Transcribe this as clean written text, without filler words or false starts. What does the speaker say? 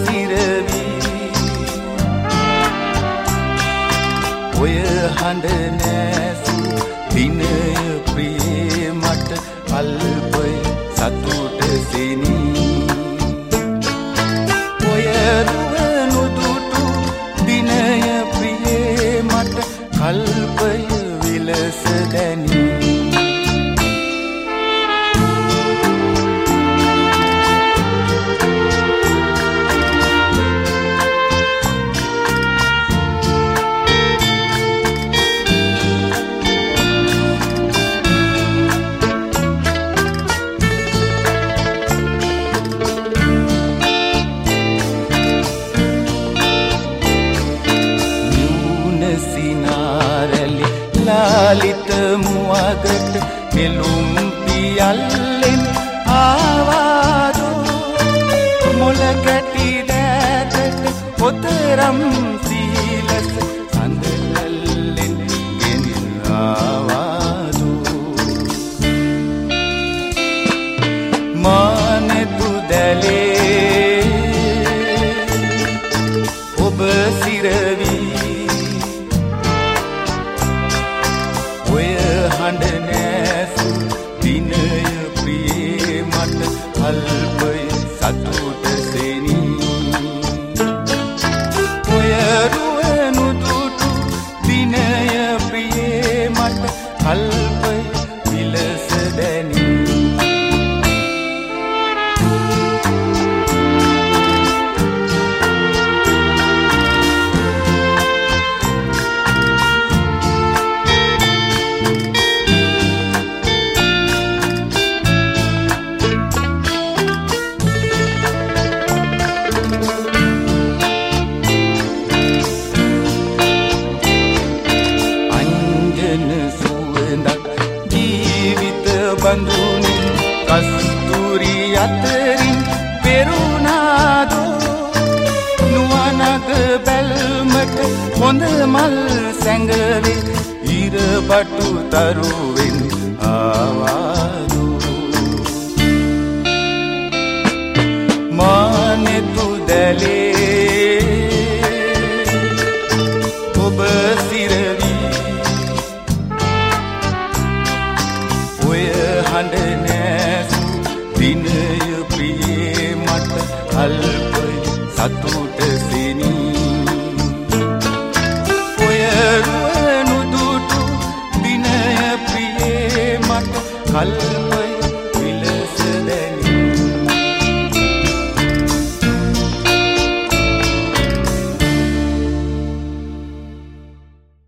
CeraVe ඔය හඬ නැසු දිනය ප්‍රියේ මට අල්පය සතුට සිනි ඔය රුව නුදුටු දිනය ප්‍රියේ මට කල්පය විලස දැනි ලාලිත මුවගට නෙළුම් පියල්ලෙන් ආවාදෝ මොළ කැටි දෑතට පොතරම් සීලස සඳලල්ලෙන් ගෙන ආවාදෝ මානෙතු දැලේ ඔබ සිරවි හඬ නැසු දිනය ප්‍රියේ මට අල්පය සතුට සෙනි ඔය රුව නුදුටු දිනය ප්‍රියේ මට අල්පය විලස දැනි බඳුනින් කස්තුරි අතරින් පෙරුණාදෝ නුවනග බැල්මට හොඳ මල් සැඟවේ ඉරබටු තරුවෙන් ආවාදෝ මානෙතු දැලේ ඔබ සිරවි හඬ නැසු දිනය ප්‍රියේ මට අල්පය සතුට